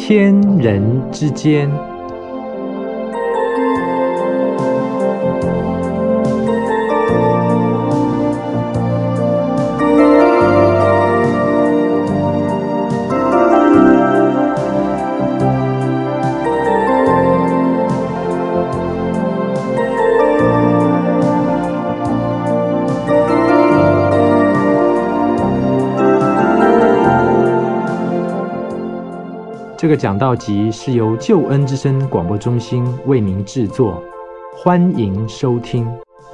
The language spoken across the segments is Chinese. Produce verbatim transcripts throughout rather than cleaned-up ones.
天人之间。这个讲道集是由救恩之声广播中心为您制作，欢迎收听。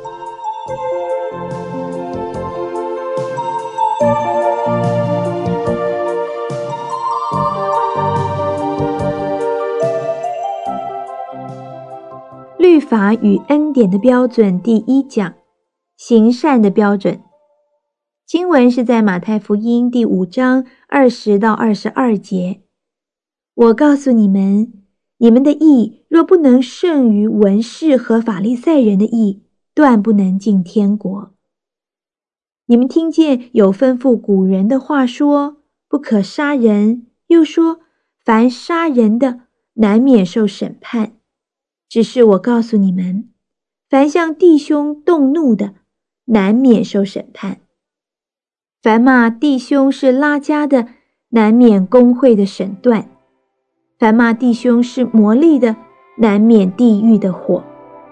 律法与恩典的标准第一讲，行善的标准。经文是在马太福音第五章二十到二十二节。我告诉你们，你们的义若不能胜于文士和法利赛人的义，断不能进天国。你们听见有吩咐古人的话说，不可杀人，又说凡杀人的难免受审判。只是我告诉你们，凡向弟兄动怒的，难免受审判；凡骂弟兄是拉加的，难免公会的审断；凡骂弟兄是魔力的，难免地狱的火。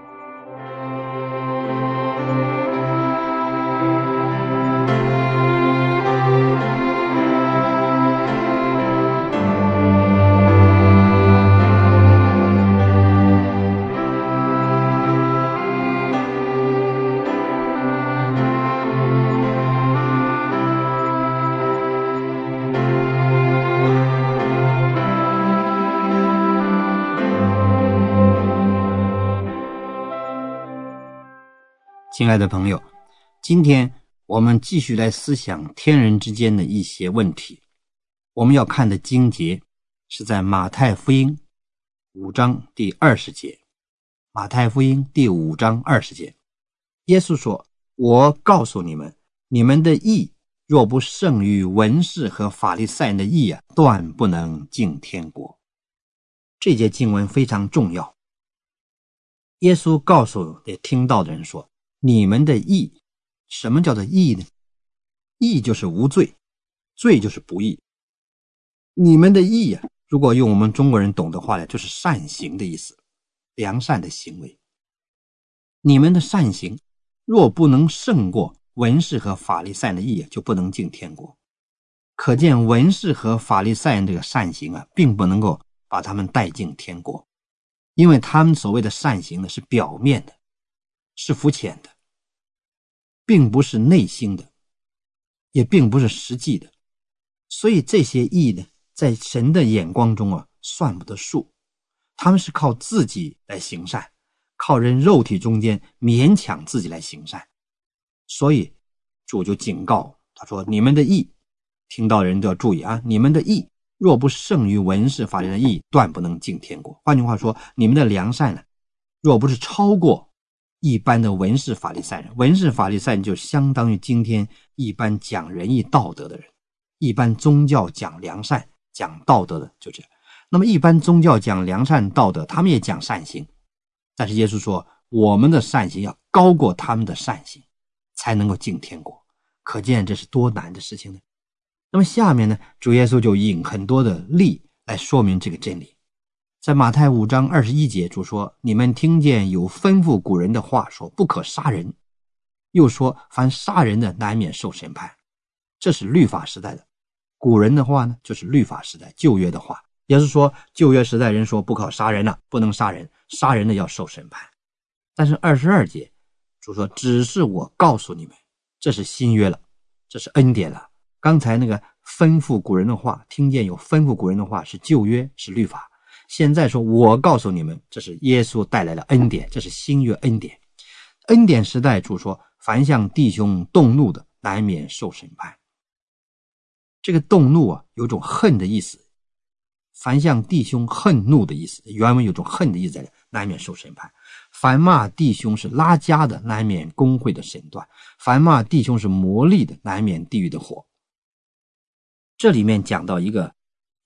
亲爱的朋友，今天我们继续来思想天人之间的一些问题。我们要看的经节是在马太福音五章第二十节。马太福音第五章二十节，耶稣说：我告诉你们，你们的义若不胜于文士和法利赛人的义啊，断不能进天国。这节经文非常重要。耶稣告诉也听到的人说，你们的义，什么叫做义呢？义就是无罪，罪就是不义。你们的义啊，如果用我们中国人懂的话呢，就是善行的意思，良善的行为。你们的善行若不能胜过文士和法利赛人的义，就不能进天国。可见文士和法利赛人这个善行啊，并不能够把他们带进天国，因为他们所谓的善行呢，是表面的，是肤浅的，并不是内心的，也并不是实际的。所以这些义呢，在神的眼光中啊，算不得数。他们是靠自己来行善，靠人肉体中间勉强自己来行善。所以主就警告他说，你们的义，听到人都要注意啊，你们的义若不胜于文士法利赛人的义，断不能进天国。换句话说，你们的良善呢，若不是超过一般的文士法利赛人，文士法利赛人就相当于今天一般讲仁义道德的人，一般宗教讲良善讲道德的就这样。那么一般宗教讲良善道德，他们也讲善行，但是耶稣说我们的善行要高过他们的善行，才能够进天国。可见这是多难的事情呢。那么下面呢，主耶稣就引很多的例来说明这个真理。在马太五章二十一节，主说，你们听见有吩咐古人的话说，不可杀人，又说凡杀人的难免受审判。这是律法时代的，古人的话呢，就是律法时代旧约的话。也是说旧约时代人说不可杀人了，不能杀人，杀人的要受审判。但是二十二节主说，只是我告诉你们，这是新约了，这是恩典了。刚才那个吩咐古人的话，听见有吩咐古人的话是旧约，是律法。现在说我告诉你们，这是耶稣带来了恩典，这是新约恩典。恩典时代主说，凡向弟兄动怒的，难免受审判。这个动怒啊，有种恨的意思，凡向弟兄恨怒的意思，原文有种恨的意思在这，难免受审判。凡骂弟兄是拉加的，难免公会的审断；凡骂弟兄是魔力的，难免地狱的火。这里面讲到一个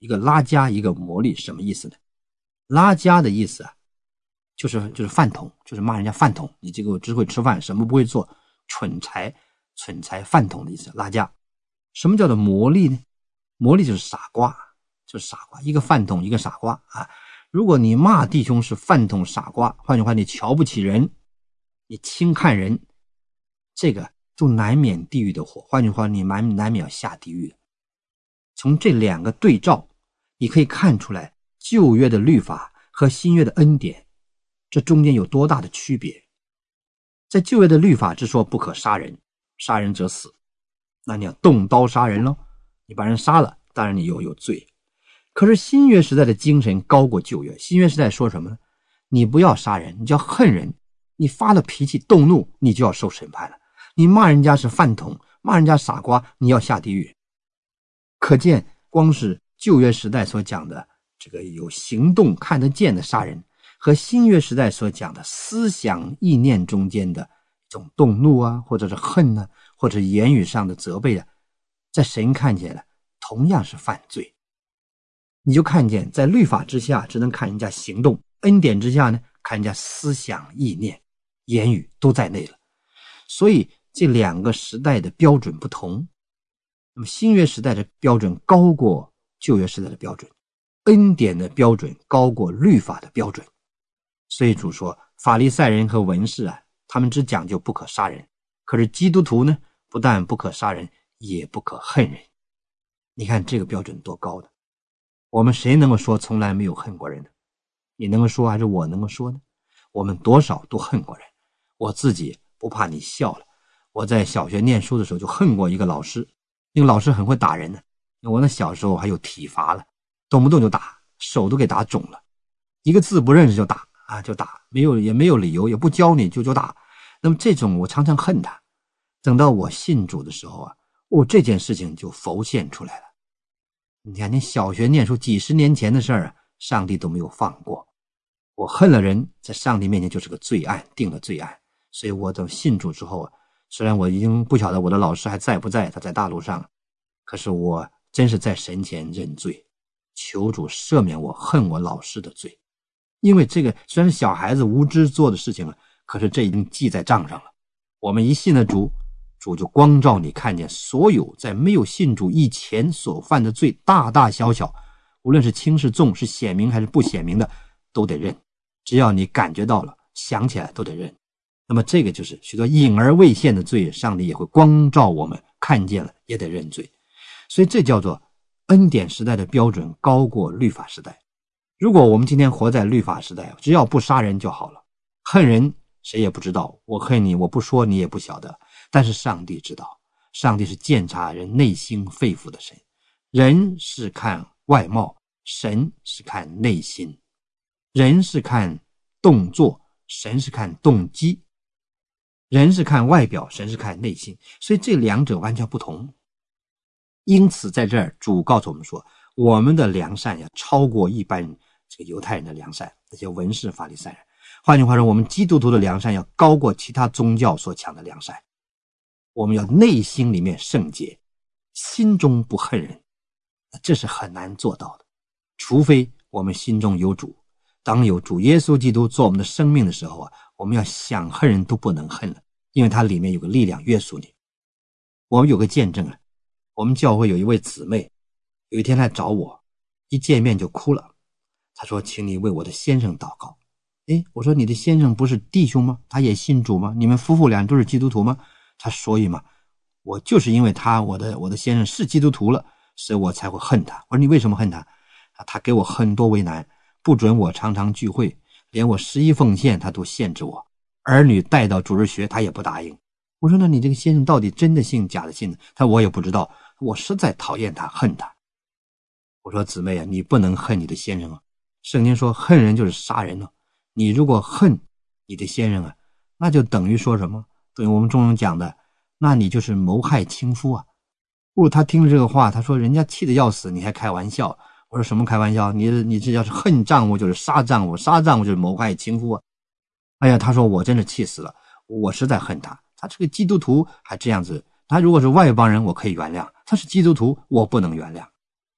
一个拉加，一个魔力，什么意思呢？拉加的意思啊，就是就是饭桶，就是骂人家饭桶，你这个只会吃饭，什么不会做，蠢材，蠢材饭桶的意思，拉加。什么叫做魔力呢？魔力就是傻瓜，就是傻瓜，一个饭桶，一个傻瓜啊。如果你骂弟兄是饭桶傻瓜，换句话你瞧不起人，你轻看人，这个就难免地狱的火，换句话你难难免要下地狱的。从这两个对照，你可以看出来旧约的律法和新约的恩典，这中间有多大的区别。在旧约的律法之说不可杀人，杀人者死，那你要动刀杀人咯，你把人杀了，当然你有有罪。可是新约时代的精神高过旧约，新约时代说什么呢？你不要杀人，你就要恨人，你发了脾气动怒，你就要受审判了。你骂人家是饭桶，骂人家傻瓜，你要下地狱。可见光是旧约时代所讲的这个有行动看得见的杀人，和新约时代所讲的思想意念中间的一种动怒啊，或者是恨啊，或者言语上的责备啊，在神看起来同样是犯罪。你就看见在律法之下只能看人家行动，恩典之下呢，看人家思想意念言语都在内了。所以这两个时代的标准不同，那么新约时代的标准高过旧约时代的标准，恩典的标准高过律法的标准。所以主说法利赛人和文士啊，他们只讲究不可杀人，可是基督徒呢，不但不可杀人，也不可恨人。你看这个标准多高的，我们谁能够说从来没有恨过人呢？你能够说还是我能够说呢？我们多少都恨过人。我自己不怕你笑了，我在小学念书的时候就恨过一个老师，那个老师很会打人呢。我那小时候还有体罚了，动不动就打，手都给打肿了，一个字不认识就打啊，就打，没有也没有理由，也不教你就就打。那么这种我常常恨他。等到我信主的时候啊，哦，这件事情就浮现出来了。你看，你小学念书几十年前的事儿啊，上帝都没有放过。我恨了人，在上帝面前就是个罪案，定了罪案。所以我等信主之后啊，虽然我已经不晓得我的老师还在不在，他在大陆上，可是我真是在神前认罪，求主赦免我恨我老师的罪。因为这个虽然是小孩子无知做的事情了，可是这已经记在账上了。我们一信了主，主就光照你看见所有在没有信主以前所犯的罪，大大小小，无论是轻是重，是显明还是不显明的，都得认。只要你感觉到了，想起来都得认。那么这个就是许多隐而未现的罪，上帝也会光照我们，看见了也得认罪。所以这叫做恩典时代的标准高过律法时代。如果我们今天活在律法时代，只要不杀人就好了，恨人谁也不知道，我恨你，我不说你也不晓得，但是上帝知道，上帝是鉴察人内心肺腑的神。人是看外貌，神是看内心。人是看动作，神是看动机。人是看外表，神是看内心，所以这两者完全不同。因此在这儿主告诉我们说，我们的良善要超过一般这个犹太人的良善，那些文士法利赛人。换句话说，我们基督徒的良善要高过其他宗教所抢的良善。我们要内心里面圣洁，心中不恨人，这是很难做到的，除非我们心中有主。当有主耶稣基督做我们的生命的时候啊，我们要想恨人都不能恨了，因为它里面有个力量约束你。我们有个见证啊，我们教会有一位姊妹，有一天来找我，一见面就哭了。她说请你为我的先生祷告。诶，我说你的先生不是弟兄吗？他也信主吗？你们夫妇俩都是基督徒吗？她说一嘛，我就是因为他我的我的先生是基督徒了，所以我才会恨他。我说你为什么恨他？他给我很多为难，不准我常常聚会，连我十一奉献他都限制我，儿女带到主日学他也不答应。我说那你这个先生到底真的信假的信呢？他我也不知道，我实在讨厌他恨他。我说姊妹啊，你不能恨你的先生啊，圣经说恨人就是杀人了、啊、你如果恨你的先生啊，那就等于说什么？等于我们中文讲的，那你就是谋害亲夫啊。哦，他听了这个话，他说人家气得要死，你还开玩笑。我说什么开玩笑？你你这要是恨丈夫就是杀丈夫，杀丈夫就是谋害亲夫啊！哎呀，他说我真是气死了，我实在恨他。他这个基督徒还这样子，他如果是外邦人我可以原谅，他是基督徒我不能原谅。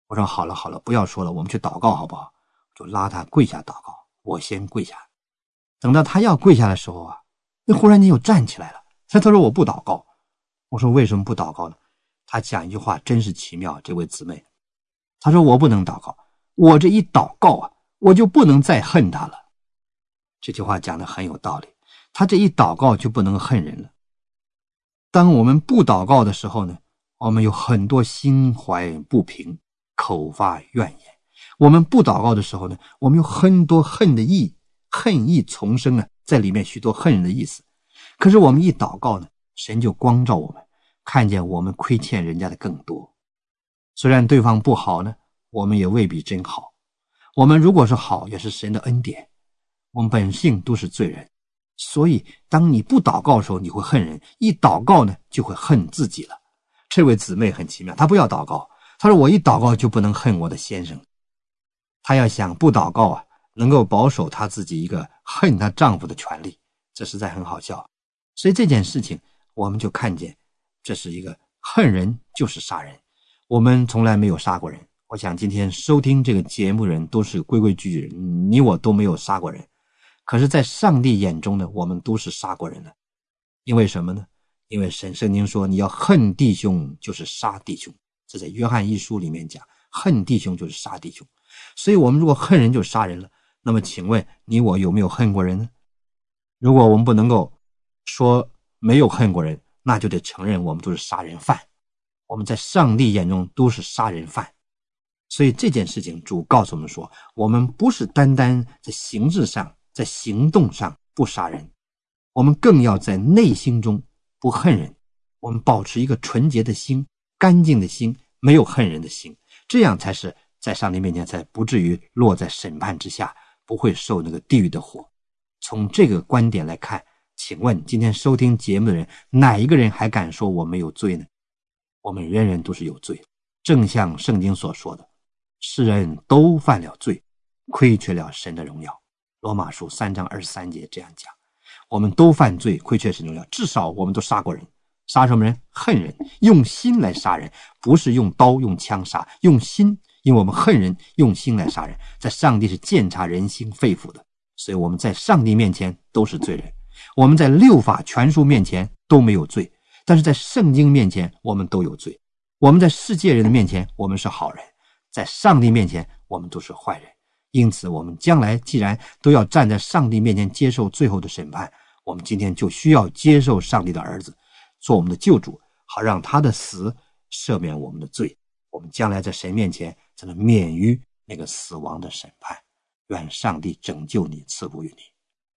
我说好了好了，不要说了，我们去祷告好不好？就拉他跪下祷告，我先跪下。等到他要跪下的时候啊，那忽然间又站起来了。他说我不祷告。我说为什么不祷告呢？他讲一句话真是奇妙，这位姊妹，他说我不能祷告，我这一祷告啊，我就不能再恨他了。这句话讲得很有道理，他这一祷告就不能恨人了。当我们不祷告的时候呢，我们有很多心怀不平，口发怨言。我们不祷告的时候呢，我们有很多恨的意，恨意丛生啊，在里面许多恨人的意思。可是我们一祷告呢，神就光照我们，看见我们亏欠人家的更多。虽然对方不好呢，我们也未必真好。我们如果是好，也是神的恩典。我们本性都是罪人，所以当你不祷告的时候，你会恨人；一祷告呢，就会恨自己了。这位姊妹很奇妙，她不要祷告，她说我一祷告就不能恨我的先生。她要想不祷告啊，能够保守她自己一个恨她丈夫的权利，这实在很好笑。所以这件事情我们就看见，这是一个恨人就是杀人。我们从来没有杀过人，我想今天收听这个节目人都是规规矩矩人，你我都没有杀过人。可是在上帝眼中呢，我们都是杀过人的。因为什么呢？因为神圣经说你要恨弟兄就是杀弟兄，这在约翰一书里面讲，恨弟兄就是杀弟兄。所以我们如果恨人就杀人了，那么请问你我有没有恨过人呢？如果我们不能够说没有恨过人，那就得承认我们都是杀人犯。我们在上帝眼中都是杀人犯。所以这件事情主告诉我们说，我们不是单单在形式上在行动上不杀人，我们更要在内心中不恨人。我们保持一个纯洁的心，干净的心，没有恨人的心，这样才是在上帝面前才不至于落在审判之下，不会受那个地狱的火。从这个观点来看，请问今天收听节目的人，哪一个人还敢说我没有罪呢？我们人人都是有罪，正像圣经所说的，世人都犯了罪，亏缺了神的荣耀。罗马书三章二十三节这样讲，我们都犯罪，亏缺神荣耀，至少我们都杀过人。杀什么人？恨人，用心来杀人，不是用刀用枪杀，用心，因为我们恨人，用心来杀人。在上帝是鉴察人心肺腑的，所以我们在上帝面前都是罪人。我们在六法全书面前都没有罪，但是在圣经面前我们都有罪。我们在世界人的面前我们是好人，在上帝面前我们都是坏人。因此我们将来既然都要站在上帝面前接受最后的审判，我们今天就需要接受上帝的儿子做我们的救主，好让他的死赦免我们的罪，我们将来在神面前才能免于那个死亡的审判。愿上帝拯救你，赐福于你。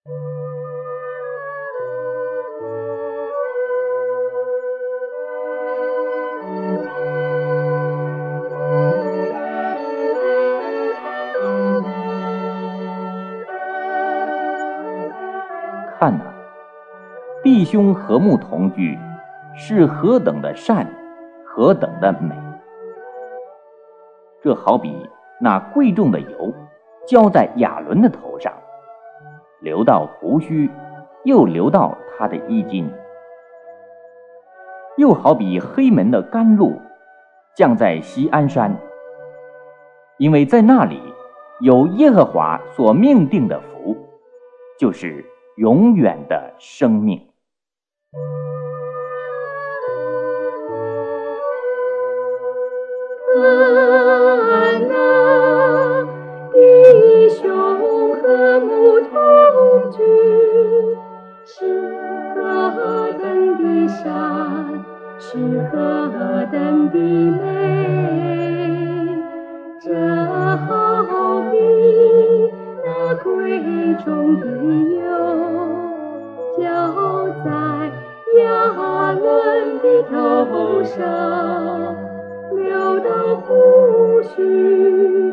看哪，弟兄和睦同居，是何等的善，何等的美！这好比那贵重的油浇在亚伦的头上，流到胡须，又流到他的衣襟；又好比黑门的甘露降在锡安山，因为在那里有耶和华所命定的福，就是永远的生命。 看哪，弟兄和睦同居，是何等的善，是何等的美！这好比那贵重的油浇在亚伦的头上，流到胡须，